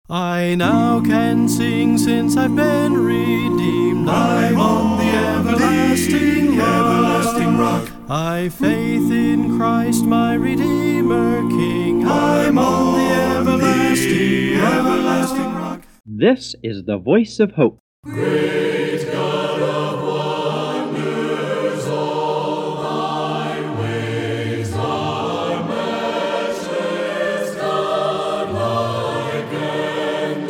I now can sing since I've been redeemed. I'm on the everlasting rock. I've faith in Christ my Redeemer King. I'm on the everlasting rock. This is the Voice of Hope. Great God of wonders, all thy ways are matchless, godlike and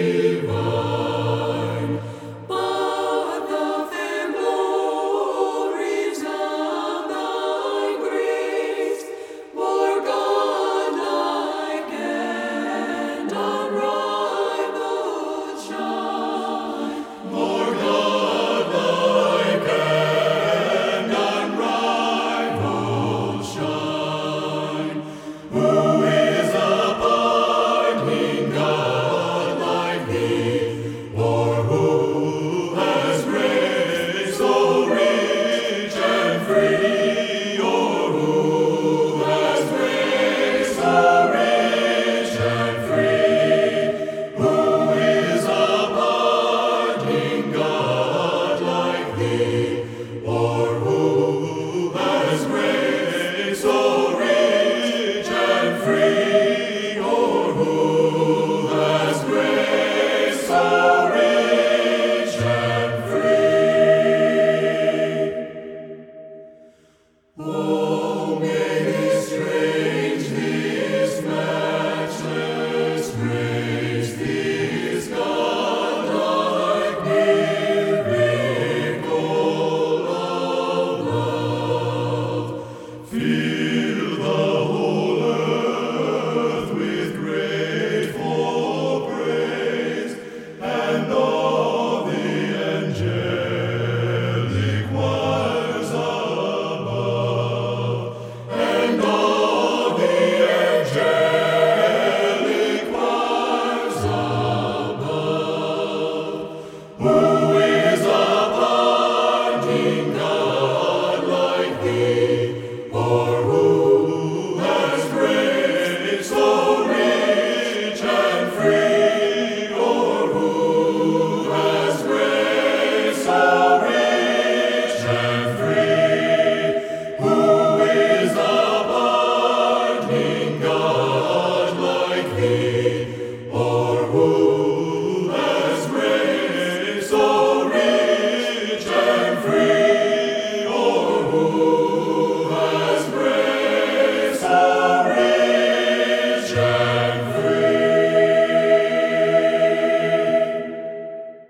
divine. But the fair glories of thy grace, more godlike and unrivaled shine. More godlike and unrivaled shine. Who is abiding God like thee, or who has grace so rich and free, or who has grace so rich and free? Who is abiding God like thee, or who has grace so rich and free, or who has grace so rich and free? Oh, may this strange, this matchless grace, this godlike miracle of love, fill the whole earth with grateful praise, and all the angelic choirs above, and all the angelic choirs above. Who is abiding God like thee, or who has grace so rich and free, or who has grace so rich and free? Who is abiding God like thee, or who has grace so rich and free, or who has grace so rich and free?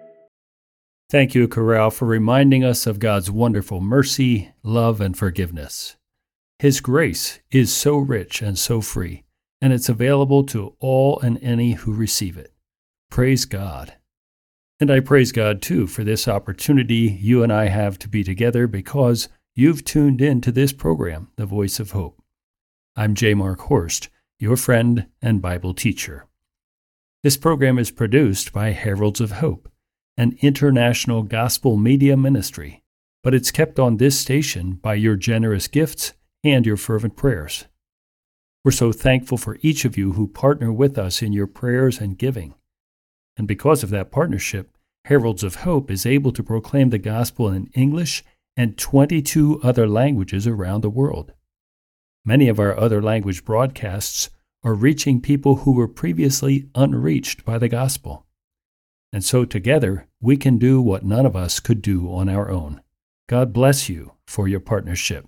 Thank you, Chorale, for reminding us of God's wonderful mercy, love, and forgiveness. His grace is so rich and so free, and it's available to all and any who receive it. Praise God. And I praise God, too, for this opportunity you and I have to be together because you've tuned in to this program, The Voice of Hope. I'm J. Mark Horst, your friend and Bible teacher. This program is produced by Heralds of Hope, an international gospel media ministry, but it's kept on this station by your generous gifts and your fervent prayers. We're so thankful for each of you who partner with us in your prayers and giving. And because of that partnership, Heralds of Hope is able to proclaim the gospel in English and 22 other languages around the world. Many of our other language broadcasts are reaching people who were previously unreached by the gospel. And so together, we can do what none of us could do on our own. God bless you for your partnership.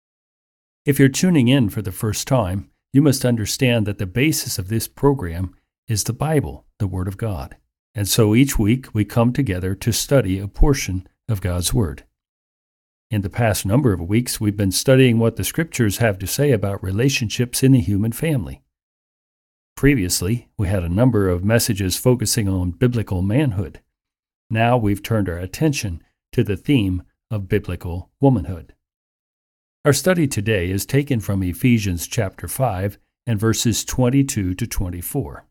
If you're tuning in for the first time, you must understand that the basis of this program is the Bible, the Word of God. And so each week we come together to study a portion of God's Word. In the past number of weeks, we've been studying what the Scriptures have to say about relationships in the human family. Previously, we had a number of messages focusing on biblical manhood. Now we've turned our attention to the theme of biblical womanhood. Our study today is taken from Ephesians chapter 5 and verses 22 to 24.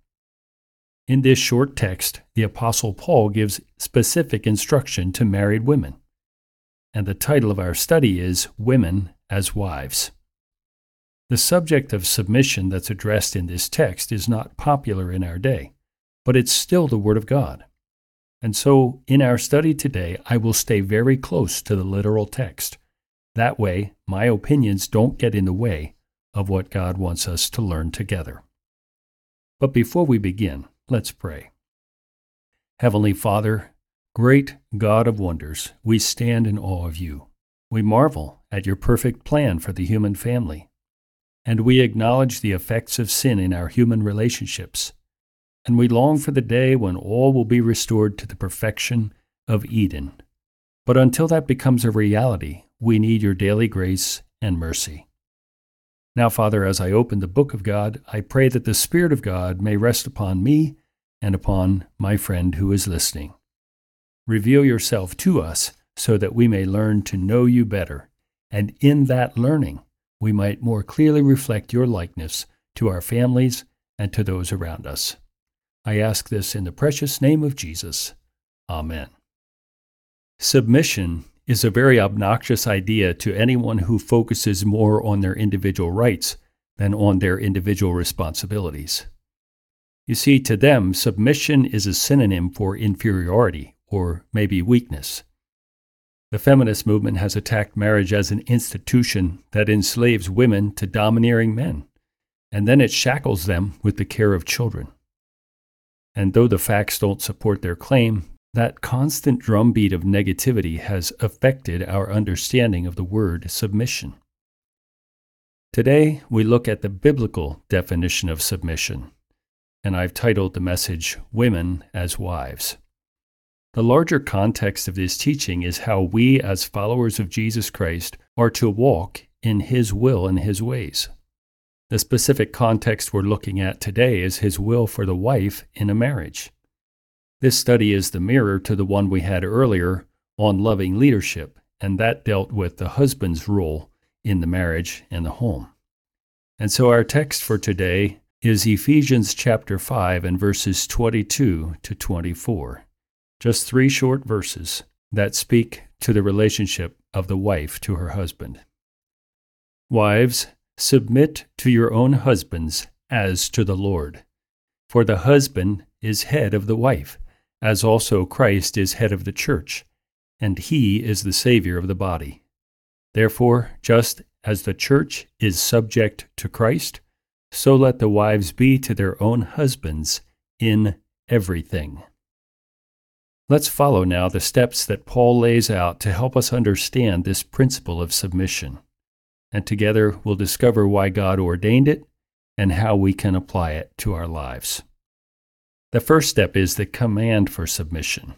In this short text, the Apostle Paul gives specific instruction to married women. And the title of our study is Women as Wives. The subject of submission that's addressed in this text is not popular in our day, but it's still the Word of God. And so, in our study today, I will stay very close to the literal text. That way, my opinions don't get in the way of what God wants us to learn together. But before we begin, let's pray. Heavenly Father, great God of wonders, we stand in awe of you. We marvel at your perfect plan for the human family, and we acknowledge the effects of sin in our human relationships, and we long for the day when all will be restored to the perfection of Eden. But until that becomes a reality, we need your daily grace and mercy. Now, Father, as I open the book of God, I pray that the Spirit of God may rest upon me and upon my friend who is listening. Reveal yourself to us so that we may learn to know you better, and in that learning, we might more clearly reflect your likeness to our families and to those around us. I ask this in the precious name of Jesus. Amen. Submission is a very obnoxious idea to anyone who focuses more on their individual rights than on their individual responsibilities. You see, to them, submission is a synonym for inferiority, or maybe weakness. The feminist movement has attacked marriage as an institution that enslaves women to domineering men, and then it shackles them with the care of children. And though the facts don't support their claim, that constant drumbeat of negativity has affected our understanding of the word submission. Today, we look at the biblical definition of submission, and I've titled the message, Women as Wives. The larger context of this teaching is how we, as followers of Jesus Christ, are to walk in His will and His ways. The specific context we're looking at today is His will for the wife in a marriage. This study is the mirror to the one we had earlier on loving leadership, and that dealt with the husband's role in the marriage and the home. And so our text for today is Ephesians chapter 5 and verses 22 to 24. Just 3 short verses that speak to the relationship of the wife to her husband. Wives, submit to your own husbands as to the Lord. For the husband is head of the wife, as also Christ is head of the church, and he is the Savior of the body. Therefore, just as the church is subject to Christ, so let the wives be to their own husbands in everything. Let's follow now the steps that Paul lays out to help us understand this principle of submission, and together we'll discover why God ordained it and how we can apply it to our lives. The first step is the command for submission.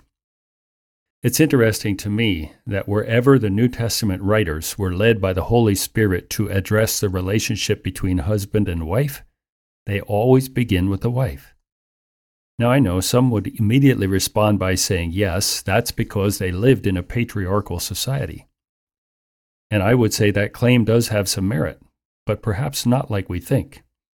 It's interesting to me that wherever the New Testament writers were led by the Holy Spirit to address the relationship between husband and wife, they always begin with the wife. Now I know some would immediately respond by saying, yes, that's because they lived in a patriarchal society. And I would say that claim does have some merit, but perhaps not like we think.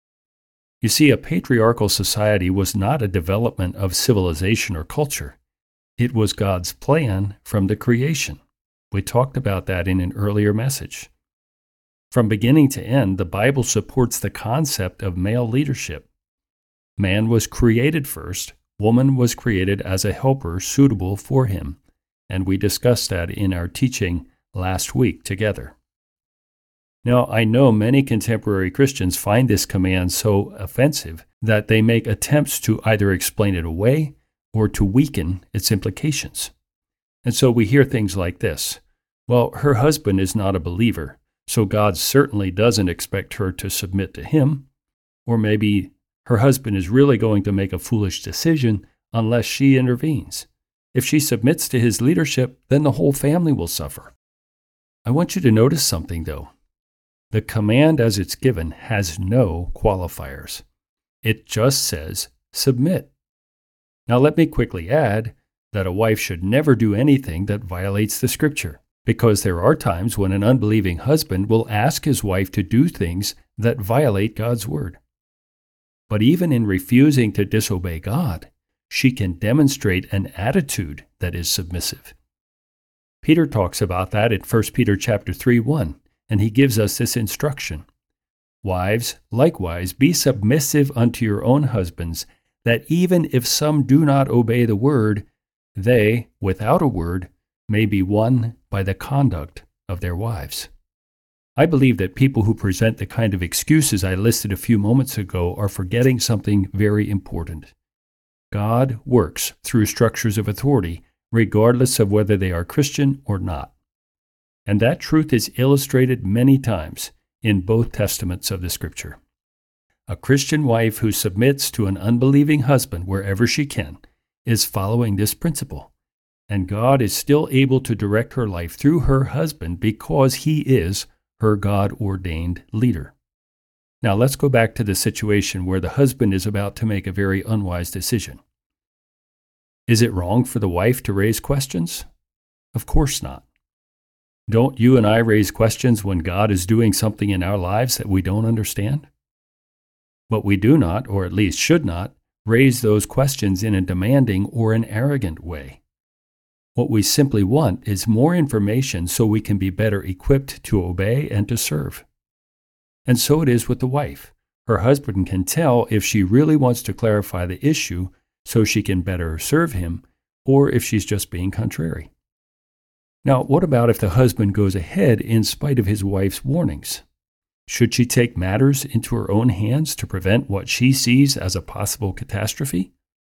You see, a patriarchal society was not a development of civilization or culture. It was God's plan from the creation. We talked about that in an earlier message. From beginning to end, the Bible supports the concept of male leadership. Man was created first, woman was created as a helper suitable for him, and we discussed that in our teaching last week together. Now, I know many contemporary Christians find this command so offensive that they make attempts to either explain it away or to weaken its implications. And so we hear things like this. Well, her husband is not a believer, so God certainly doesn't expect her to submit to him. Or maybe her husband is really going to make a foolish decision unless she intervenes. If she submits to his leadership, then the whole family will suffer. I want you to notice something, though. The command as it's given has no qualifiers. It just says, submit. Now let me quickly add that a wife should never do anything that violates the Scripture, because there are times when an unbelieving husband will ask his wife to do things that violate God's word. But even in refusing to disobey God, she can demonstrate an attitude that is submissive. Peter talks about that in 1 Peter chapter 3:1. And he gives us this instruction. Wives, likewise, be submissive unto your own husbands, that even if some do not obey the word, they, without a word, may be won by the conduct of their wives. I believe that people who present the kind of excuses I listed a few moments ago are forgetting something very important. God works through structures of authority, regardless of whether they are Christian or not. And that truth is illustrated many times in both testaments of the Scripture. A Christian wife who submits to an unbelieving husband wherever she can is following this principle, and God is still able to direct her life through her husband because he is her God-ordained leader. Now let's go back to the situation where the husband is about to make a very unwise decision. Is it wrong for the wife to raise questions? Of course not. Don't you and I raise questions when God is doing something in our lives that we don't understand? But we do not, or at least should not, raise those questions in a demanding or an arrogant way. What we simply want is more information so we can be better equipped to obey and to serve. And so it is with the wife. Her husband can tell if she really wants to clarify the issue so she can better serve him, or if she's just being contrary. Now, what about if the husband goes ahead in spite of his wife's warnings? Should she take matters into her own hands to prevent what she sees as a possible catastrophe?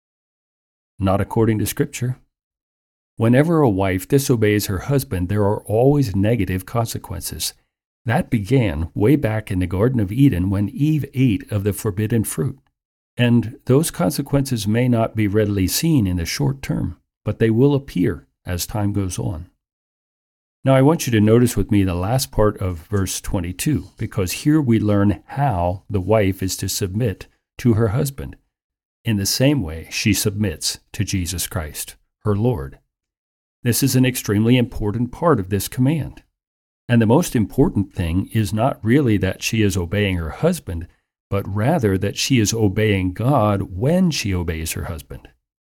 Not according to Scripture. Whenever a wife disobeys her husband, there are always negative consequences. That began way back in the Garden of Eden when Eve ate of the forbidden fruit. And those consequences may not be readily seen in the short term, but they will appear as time goes on. Now, I want you to notice with me the last part of verse 22, because here we learn how the wife is to submit to her husband, in the same way she submits to Jesus Christ, her Lord. This is an extremely important part of this command. And the most important thing is not really that she is obeying her husband, but rather that she is obeying God when she obeys her husband.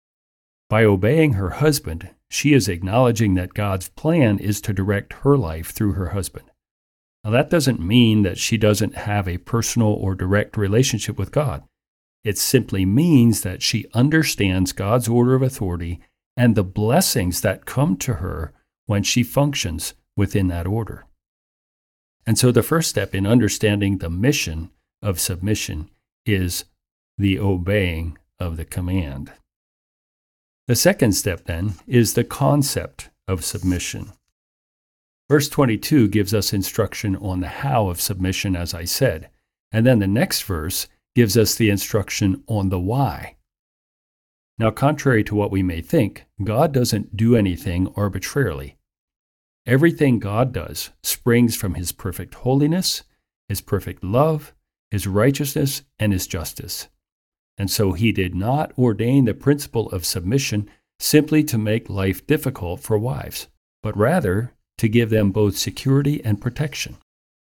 By obeying her husband, she is acknowledging that God's plan is to direct her life through her husband. Now, that doesn't mean that she doesn't have a personal or direct relationship with God. It simply means that she understands God's order of authority and the blessings that come to her when she functions within that order. And so the first step in understanding the mission of submission is the obeying of the command. The second step, then, is the concept of submission. Verse 22 gives us instruction on the how of submission, as I said, and then the next verse gives us the instruction on the why. Now, contrary to what we may think, God doesn't do anything arbitrarily. Everything God does springs from His perfect holiness, His perfect love, His righteousness, and His justice. And so He did not ordain the principle of submission simply to make life difficult for wives, but rather to give them both security and protection.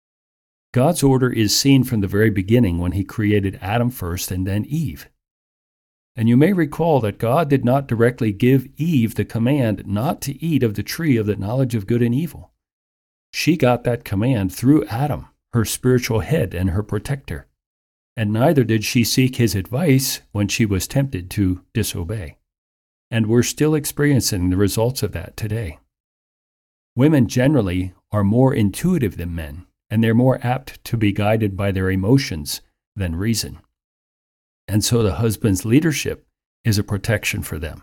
God's order is seen from the very beginning when He created Adam first and then Eve. And you may recall that God did not directly give Eve the command not to eat of the tree of the knowledge of good and evil. She got that command through Adam, her spiritual head and her protector. And neither did she seek his advice when she was tempted to disobey. And we're still experiencing the results of that today. Women generally are more intuitive than men, and they're more apt to be guided by their emotions than reason. And so the husband's leadership is a protection for them.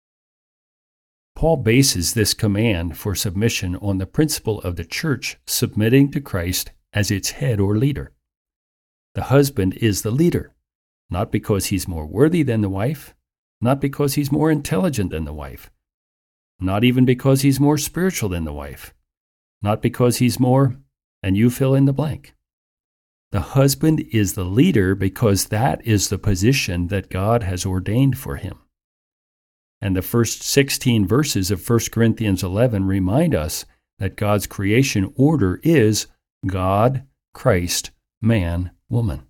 Paul bases this command for submission on the principle of the church submitting to Christ as its head or leader. The husband is the leader, not because he's more worthy than the wife, not because he's more intelligent than the wife, not even because he's more spiritual than the wife, not because he's more, and you fill in the blank. The husband is the leader because that is the position that God has ordained for him. And the first 16 verses of 1 Corinthians 11 remind us that God's creation order is God, Christ, man, woman.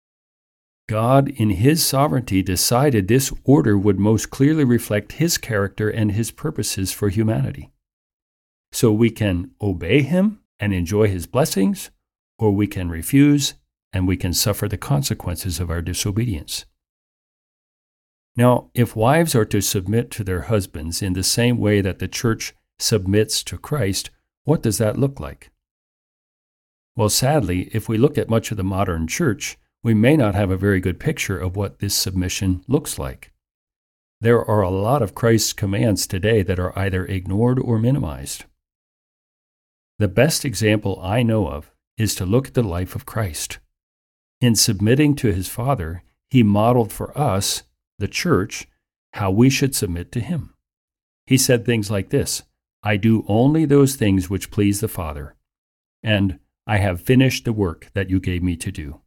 God, in His sovereignty, decided this order would most clearly reflect His character and His purposes for humanity. So we can obey Him and enjoy His blessings, or we can refuse and we can suffer the consequences of our disobedience. Now, if wives are to submit to their husbands in the same way that the church submits to Christ, what does that look like? Well, sadly, if we look at much of the modern church, we may not have a very good picture of what this submission looks like. There are a lot of Christ's commands today that are either ignored or minimized. The best example I know of is to look at the life of Christ. In submitting to his Father, he modeled for us, the church, how we should submit to him. He said things like this, "I do only those things which please the Father," and "I have finished the work that you gave me to do."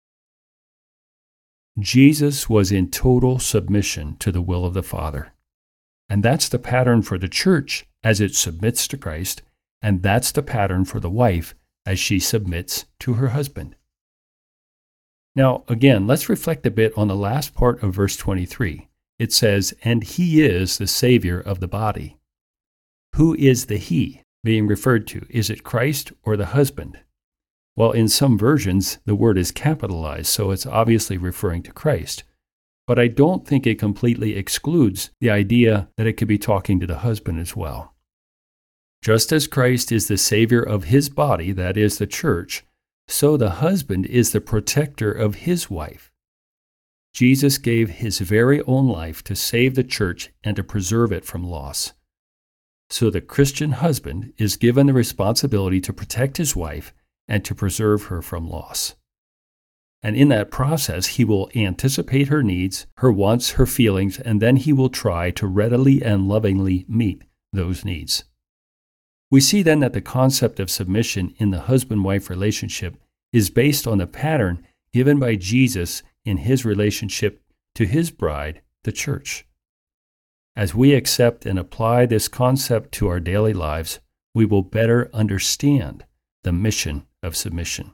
Jesus was in total submission to the will of the Father. And that's the pattern for the church as it submits to Christ, and that's the pattern for the wife as she submits to her husband. Now, again, let's reflect a bit on the last part of verse 23. It says, "And he is the Savior of the body." Who is the he being referred to? Is it Christ or the husband? Well, in some versions, the word is capitalized, so it's obviously referring to Christ. But I don't think it completely excludes the idea that it could be talking to the husband as well. Just as Christ is the Savior of his body, that is the church, so the husband is the protector of his wife. Jesus gave his very own life to save the church and to preserve it from loss. So the Christian husband is given the responsibility to protect his wife and to preserve her from loss. And in that process, he will anticipate her needs, her wants, her feelings, and then he will try to readily and lovingly meet those needs. We see then that the concept of submission in the husband-wife relationship is based on the pattern given by Jesus in his relationship to his bride, the church. As we accept and apply this concept to our daily lives, we will better understand the mission of submission.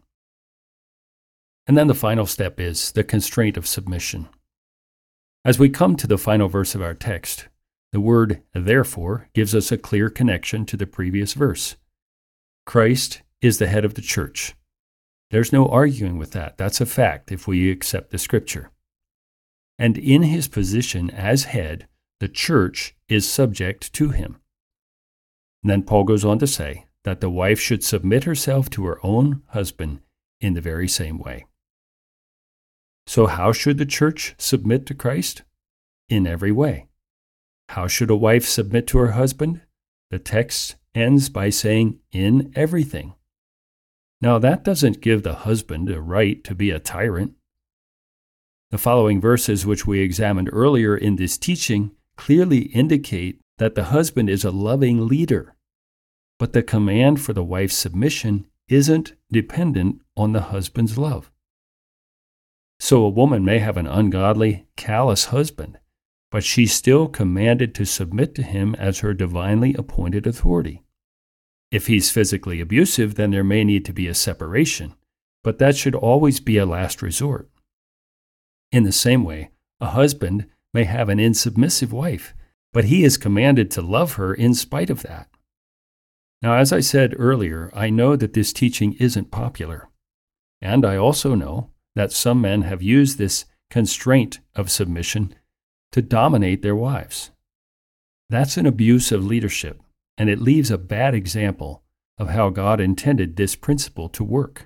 And then the final step is the constraint of submission. As we come to the final verse of our text, the word therefore gives us a clear connection to the previous verse. Christ is the head of the church. There's no arguing with that. That's a fact if we accept the scripture. And in his position as head, the church is subject to him. And then Paul goes on to say that the wife should submit herself to her own husband in the very same way. So how should the church submit to Christ? In every way. How should a wife submit to her husband? The text ends by saying, in everything. Now that doesn't give the husband a right to be a tyrant. The following verses, which we examined earlier in this teaching, clearly indicate that the husband is a loving leader. But the command for the wife's submission isn't dependent on the husband's love. So a woman may have an ungodly, callous husband, but she's still commanded to submit to him as her divinely appointed authority. If he's physically abusive, then there may need to be a separation, but that should always be a last resort. In the same way, a husband may have an insubmissive wife, but he is commanded to love her in spite of that. Now, as I said earlier, I know that this teaching isn't popular, and I also know that some men have used this constraint of submission to dominate their wives. That's an abuse of leadership, and it leaves a bad example of how God intended this principle to work.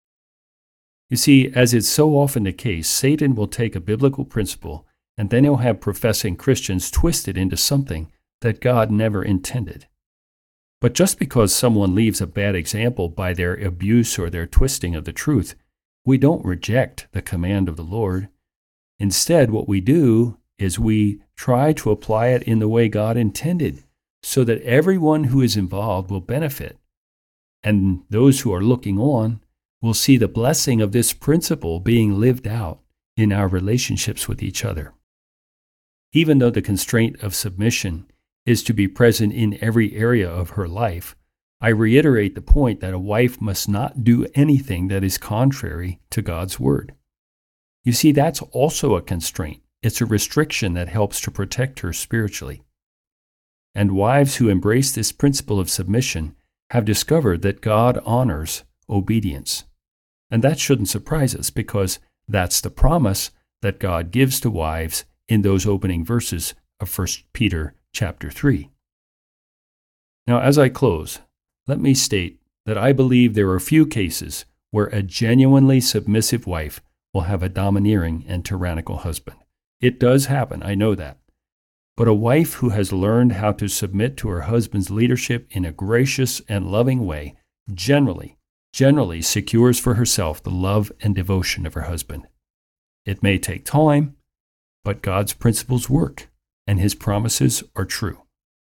You see, as is so often the case, Satan will take a biblical principle and then he'll have professing Christians twist it into something that God never intended. But just because someone leaves a bad example by their abuse or their twisting of the truth, we don't reject the command of the Lord. Instead, what we do is we try to apply it in the way God intended, so that everyone who is involved will benefit. And those who are looking on will see the blessing of this principle being lived out in our relationships with each other. Even though the constraint of submission is to be present in every area of her life, I reiterate the point that a wife must not do anything that is contrary to God's word. You see, that's also a constraint. It's a restriction that helps to protect her spiritually. And wives who embrace this principle of submission have discovered that God honors obedience. And that shouldn't surprise us, because that's the promise that God gives to wives in those opening verses of 1 Peter chapter 3. Now, as I close, let me state that I believe there are few cases where a genuinely submissive wife will have a domineering and tyrannical husband. It does happen, I know that. But a wife who has learned how to submit to her husband's leadership in a gracious and loving way generally secures for herself the love and devotion of her husband. It may take time, but God's principles work, and His promises are true.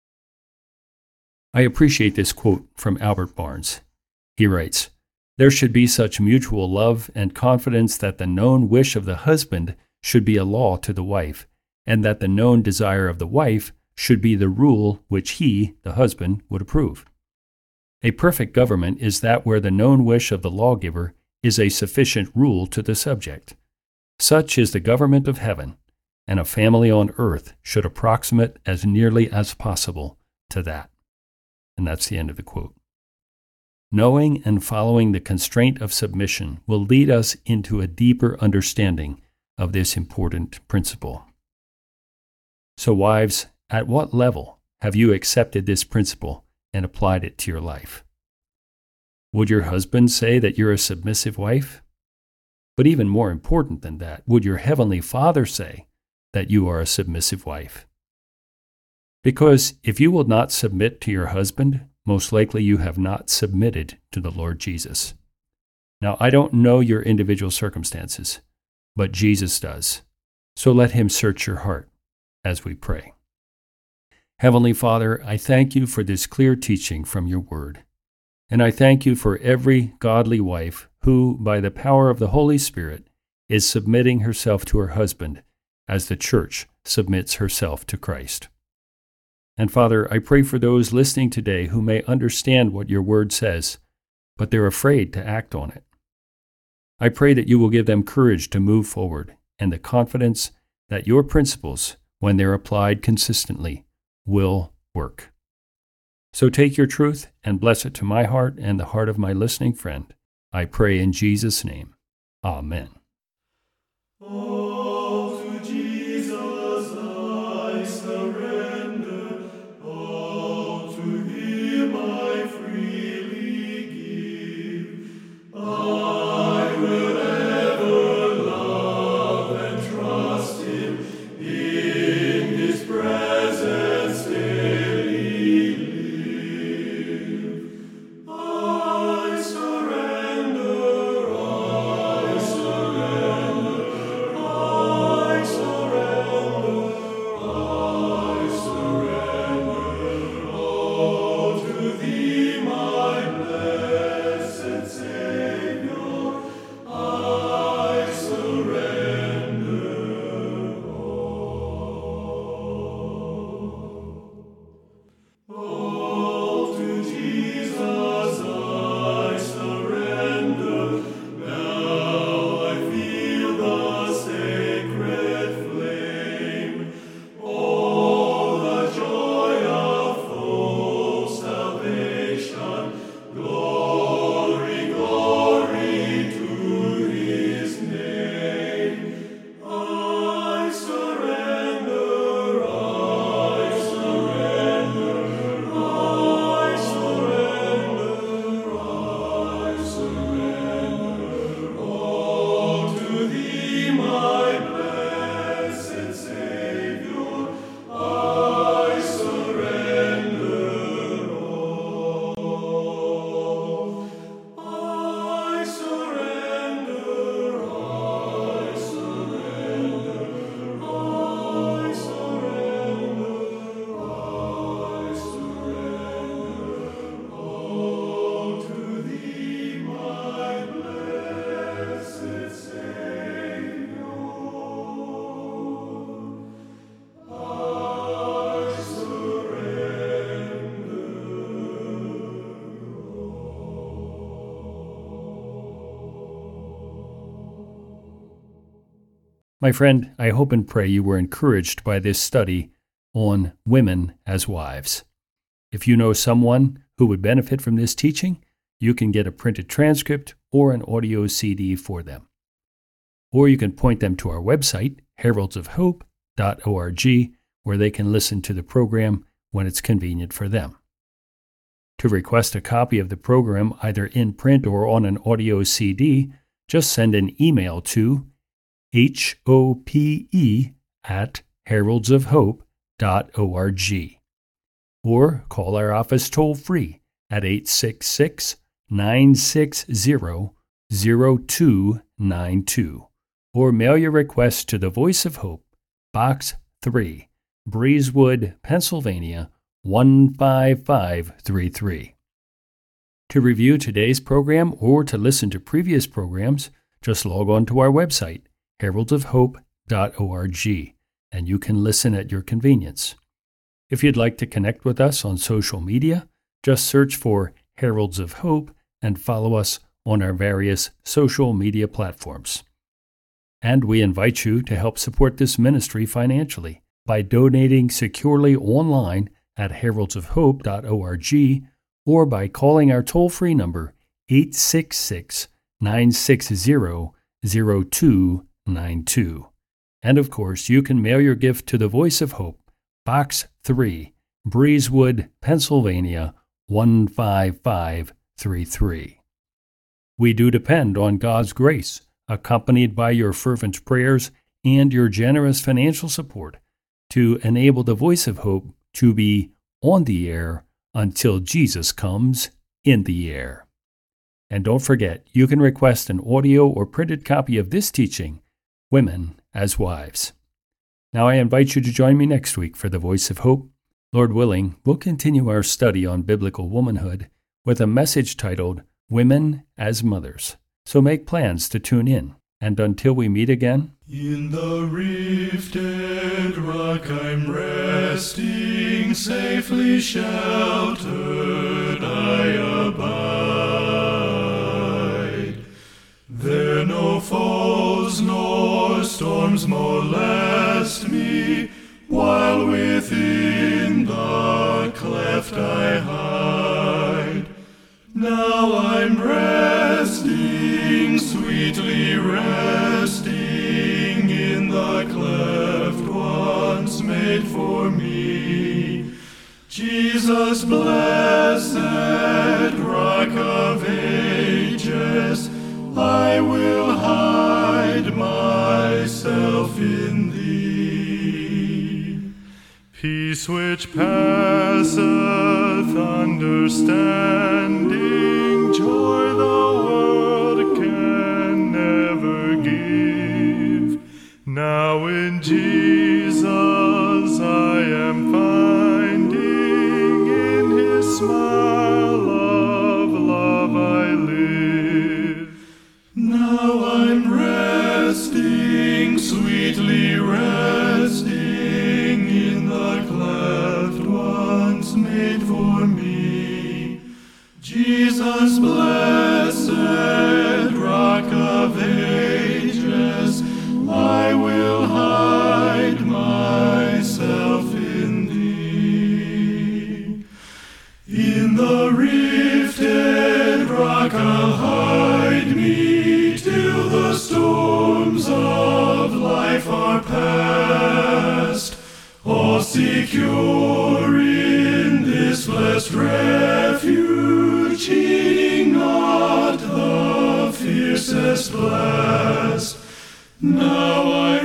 I appreciate this quote from Albert Barnes. He writes, "There should be such mutual love and confidence that the known wish of the husband should be a law to the wife, and that the known desire of the wife should be the rule which he, the husband, would approve. A perfect government is that where the known wish of the lawgiver is a sufficient rule to the subject. Such is the government of heaven, and a family on earth should approximate as nearly as possible to that." And that's the end of the quote. Knowing and following the constraint of submission will lead us into a deeper understanding of this important principle. So wives, at what level have you accepted this principle and applied it to your life? Would your husband say that you're a submissive wife? But even more important than that, would your Heavenly Father say that you are a submissive wife? Because if you will not submit to your husband, most likely you have not submitted to the Lord Jesus. Now, I don't know your individual circumstances, but Jesus does. So let Him search your heart as we pray. Heavenly Father, I thank You for this clear teaching from Your Word. And I thank You for every godly wife who, by the power of the Holy Spirit, is submitting herself to her husband as the church submits herself to Christ. And Father, I pray for those listening today who may understand what Your Word says, but they're afraid to act on it. I pray that You will give them courage to move forward and the confidence that Your principles, when they're applied consistently, will work. So take Your truth and bless it to my heart and the heart of my listening friend. I pray in Jesus' name. Amen. All to Jesus I surrender, all to Him I freely give. I will ever love and trust Him, in His presence daily live. I surrender, I surrender, I surrender, I surrender all to Thee, my blessed Savior. I surrender all to Jesus I surrender. Now I feel the sacred flame. Oh, the joy of full salvation. Glory, glory to His name. I surrender, I surrender, I surrender, I surrender all to Thee, my blessed Savior. I surrender all. I surrender, I surrender, I surrender, I surrender all to Thee, my blessed Savior. I surrender. My friend, I hope and pray you were encouraged by this study on women as wives. If you know someone who would benefit from this teaching, you can get a printed transcript or an audio CD for them. Or you can point them to our website, heraldsofhope.org. where they can listen to the program when it's convenient for them. To request a copy of the program either in print or on an audio CD, just send an email to hope@heraldsofhope.org or call our office toll-free at 866-960-0292 or mail your request to the Voice of Hope, Box 3, Breezewood, Pennsylvania 15533. To review today's program or to listen to previous programs, just log on to our website, heraldsofhope.org, and you can listen at your convenience. If you'd like to connect with us on social media, just search for Heralds of Hope and follow us on our various social media platforms. And we invite you to help support this ministry financially by donating securely online at heraldsofhope.org or by calling our toll-free number 866-960-0292. And of course, you can mail your gift to the Voice of Hope, Box 3, Breezewood, Pennsylvania 15533. We do depend on God's grace, accompanied by your fervent prayers and your generous financial support, to enable the Voice of Hope to be on the air until Jesus comes in the air. And don't forget, you can request an audio or printed copy of this teaching, Women as Wives. Now I invite you to join me next week for the Voice of Hope. Lord willing, we'll continue our study on biblical womanhood with a message titled Women as Mothers. So make plans to tune in. And until we meet again, in the rifted rock I'm resting, safely sheltered I abide. There no foes nor storms molest me, while within the cleft I hide. Now I'm resting, sweetly resting in the cleft once made for me. Jesus, blessed Rock of Ages, I will hide myself in thee. Peace which passeth understanding, joy the world can never give. Now in Jesus I am finding, in his smile of love I live. Now I'm resting, sweetly resting in the cleft once made for me. Jesus, blessed Rock of Ages, I will hide myself in thee. In the rifted rock I'll hide me till the storms of life are past. All secure in this blessed refuge, heeding not the fiercest blast. Now I